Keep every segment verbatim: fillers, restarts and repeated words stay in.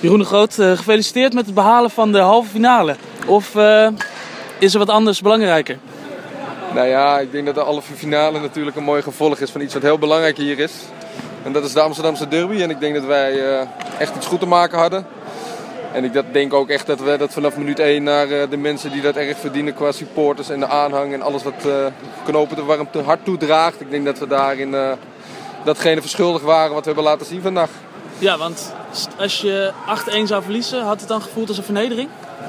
Jeroen de Groot, uh, gefeliciteerd met het behalen van de halve finale. Of uh, is er wat anders belangrijker? Nou ja, ik denk dat de halve finale natuurlijk een mooi gevolg is van iets wat heel belangrijk hier is. En dat is de Amsterdamse derby. En ik denk dat wij uh, echt iets goed te maken hadden. En ik dat denk ook echt dat we dat vanaf minuut één naar uh, de mensen die dat erg verdienen qua supporters en de aanhang en alles wat uh, knopen te warm te hard toedraagt. Ik denk dat we daarin uh, datgene verschuldigd waren wat we hebben laten zien vandaag. Ja, want als je acht-één zou verliezen, had het dan gevoeld als een vernedering?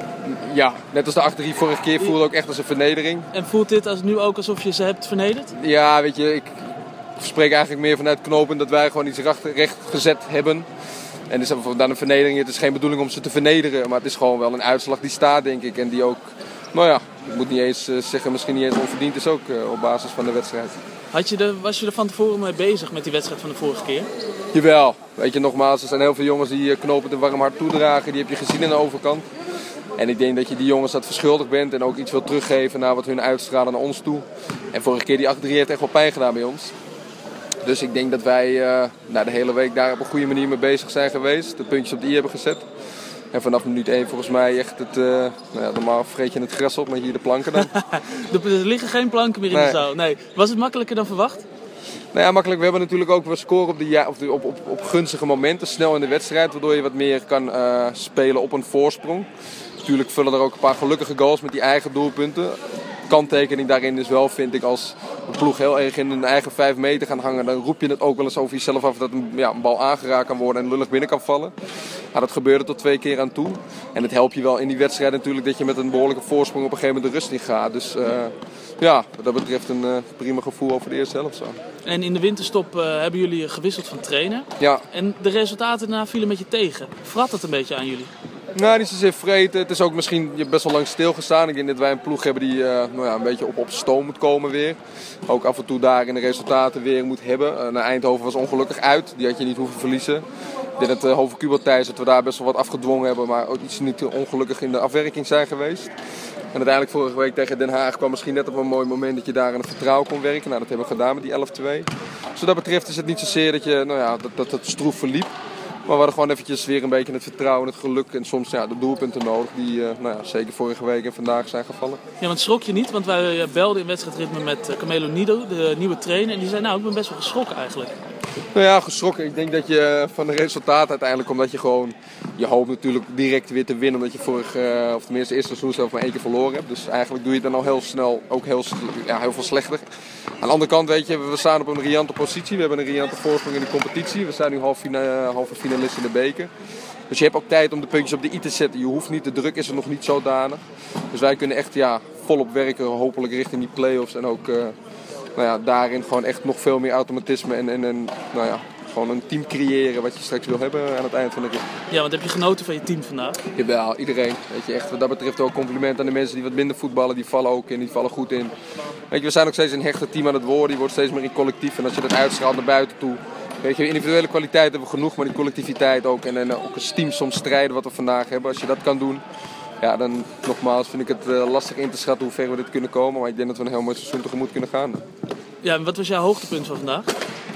Ja, net als de acht drie vorige keer voelde ook echt als een vernedering. En voelt dit als nu ook alsof je ze hebt vernederd? Ja, weet je, ik spreek eigenlijk meer vanuit knopen dat wij gewoon iets recht gezet hebben. En het is dan een vernedering. Het is geen bedoeling om ze te vernederen, maar het is gewoon wel een uitslag die staat, denk ik. En die ook, nou ja, ik moet niet eens zeggen, misschien niet eens onverdiend is ook op basis van de wedstrijd. Had je de, was je er van tevoren mee bezig met die wedstrijd van de vorige keer? Jawel. Weet je, nogmaals, er zijn heel veel jongens die knopen de warm hart toedragen. Die heb je gezien aan de overkant. En ik denk dat je die jongens dat verschuldigd bent en ook iets wil teruggeven naar wat hun uitstralen naar ons toe. En vorige keer die acht drie heeft echt wel pijn gedaan bij ons. Dus ik denk dat wij uh, nou, de hele week daar op een goede manier mee bezig zijn geweest. De puntjes op de i hebben gezet. En vanaf minuut één volgens mij echt het... Uh, nou ja, normaal vreet je het gras op, maar hier de planken dan. Er liggen geen planken meer in nee. de zaal. Nee. Was het makkelijker dan verwacht? Nou ja, makkelijk. We hebben natuurlijk ook we scoren op, de, ja, op, de, op, op, op gunstige momenten, snel in de wedstrijd. Waardoor je wat meer kan uh, spelen op een voorsprong. Natuurlijk vullen er ook een paar gelukkige goals met die eigen doelpunten. Kanttekening daarin is wel, vind ik, als een ploeg heel erg in hun eigen vijf meter gaan hangen, dan roep je het ook wel eens over jezelf af dat een, ja, een bal aangeraakt kan worden en lullig binnen kan vallen. Nou, dat gebeurde tot twee keer aan toe. En het helpt je wel in die wedstrijd natuurlijk dat je met een behoorlijke voorsprong op een gegeven moment de rust in gaat. Dus uh, ja, wat dat betreft een uh, prima gevoel over de eerste helft zo. En in de winterstop uh, hebben jullie gewisseld van trainer. Ja. En de resultaten daarna vielen een beetje tegen. Vrat dat een beetje aan jullie? Nou, niet zozeer vreten. Het is ook misschien je hebt best wel lang stilgestaan. Ik denk dat wij een ploeg hebben die uh, nou ja, een beetje op, op stoom moet komen weer. Ook af en toe daar in de resultaten weer moet hebben. Uh, naar Eindhoven was ongelukkig uit. Die had je niet hoeven verliezen. Ik denk dat uh, Hoven Kubeltijs dat we daar best wel wat afgedwongen hebben. Maar ook iets niet ongelukkig in de afwerking zijn geweest. En uiteindelijk vorige week tegen Den Haag kwam misschien net op een mooi moment dat je daar aan het vertrouwen kon werken. Nou, dat hebben we gedaan met die elf twee. Dus wat dat betreft is het niet zozeer dat, je, nou ja, dat, dat het stroef verliep. Maar we hadden gewoon eventjes weer een beetje het vertrouwen, het geluk en soms ja, de doelpunten nodig die uh, nou ja, zeker vorige week en vandaag zijn gevallen. Ja, want schrok je niet? Want wij belden in wedstrijdritme met Camelo Nido, de nieuwe trainer. En die zei, nou, ik ben best wel geschrokken eigenlijk. Nou ja, geschrokken. Ik denk dat je van de resultaten uiteindelijk, omdat je gewoon, je hoopt natuurlijk direct weer te winnen, omdat je vorig, uh, of tenminste eerste seizoen zelf maar één keer verloren hebt. Dus eigenlijk doe je het dan al heel snel, ook heel, ja, heel veel slechter. Aan de andere kant, weet je, we staan op een riante positie. We hebben een riante voorsprong in de competitie. We zijn nu halve fina- halve finalist in de beker. Dus je hebt ook tijd om de puntjes op de i te zetten. Je hoeft niet, de druk is er nog niet zodanig. Dus wij kunnen echt ja, volop werken, hopelijk richting die play-offs. En ook uh, nou ja, daarin gewoon echt nog veel meer automatisme en, en, en nou ja, gewoon een team creëren wat je straks wil hebben aan het eind van de rit. Ja, want heb je genoten van je team vandaag? Jawel, iedereen. Weet je, echt, wat dat betreft ook compliment aan de mensen die wat minder voetballen. Die vallen ook in, die vallen goed in. Weet je, we zijn ook steeds een hechte team aan het worden. Die wordt steeds meer in collectief. En als je dat uitstraalt naar buiten toe. Weet je, individuele kwaliteit hebben we genoeg, maar die collectiviteit ook. En, en ook als team soms strijden wat we vandaag hebben. Als je dat kan doen, ja, dan nogmaals vind ik het uh, lastig in te schatten hoe ver we dit kunnen komen. Maar ik denk dat we een heel mooi seizoen tegemoet kunnen gaan. Ja, en wat was jouw hoogtepunt van vandaag?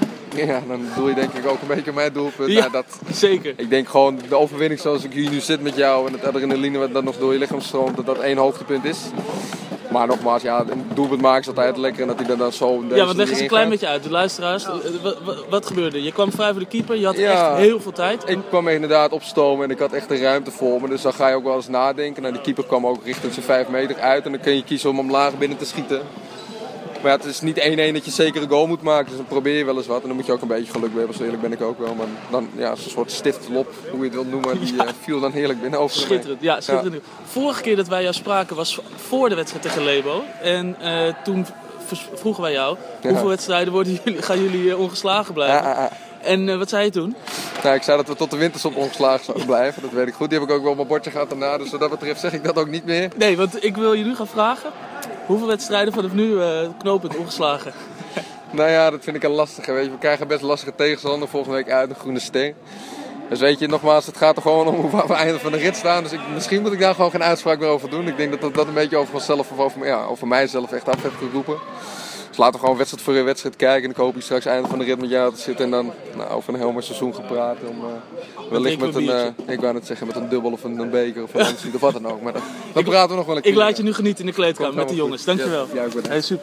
Ja, dan bedoel je denk ik ook een beetje mijn doelpunt. Ja, nou, dat, zeker. Ik denk gewoon de overwinning zoals ik hier nu zit met jou en het adrenaline wat dan nog door je lichaam stroomt, dat dat één hoogtepunt is. Maar nogmaals, ja, een doelpunt maken is altijd lekker en dat hij er dan zo... Ja, want leg eens een klein beetje uit, de luisteraars. Wat, wat, wat gebeurde? Je kwam vrij voor de keeper, je had ja, echt heel veel tijd. Ik kwam inderdaad opstomen en ik had echt de ruimte voor me, dus dan ga je ook wel eens nadenken. Nou, die keeper kwam ook richting zijn vijf meter uit en dan kun je kiezen om hem laag binnen te schieten. Maar ja, het is niet één-één dat je zeker een goal moet maken, dus dan probeer je wel eens wat. En dan moet je ook een beetje geluk hebben, zo eerlijk ben ik ook wel. Maar dan, ja, zo'n soort stiftlop, hoe je het wilt noemen, die ja. uh, viel dan heerlijk binnen. Over schitterend, ja, schitterend. Ja. Vorige keer dat wij jou spraken was voor de wedstrijd tegen Lebo. En uh, toen vroegen wij jou, ja. hoeveel wedstrijden worden jullie, gaan jullie uh, ongeslagen blijven? Ja, ja, ja. En uh, wat zei je toen? Nou, ik zei dat we tot de winterstop ongeslagen zouden blijven, dat weet ik goed. Die heb ik ook wel op mijn bordje gehad daarna, dus wat dat betreft zeg ik dat ook niet meer. Nee, want ik wil je nu gaan vragen, hoeveel wedstrijden vanaf nu uh, knooppunt ongeslagen? Nou ja, dat vind ik een lastige, weet je. We krijgen best lastige tegenstander volgende week uit, een groene ster. Dus weet je, nogmaals, het gaat er gewoon om hoe we einde van de rit staan. Dus ik, misschien moet ik daar gewoon geen uitspraak meer over doen. Ik denk dat dat, dat een beetje over mezelf of over, ja, over mijzelf echt af heb geroepen. Dus laten we gewoon wedstrijd voor een wedstrijd kijken. En ik hoop hier straks einde van de rit met jou te zitten. En dan nou, over een heel mooi seizoen gepraat. Om, uh, wellicht met een, uh, ik wou net zeggen, met een dubbel of een, een beker of een of wat dan ook. Maar dan, dan praten we nog wel een keer. Ik laat je nu genieten in de kleedkamer met de jongens. Dankjewel. Ja, ja, hey, super.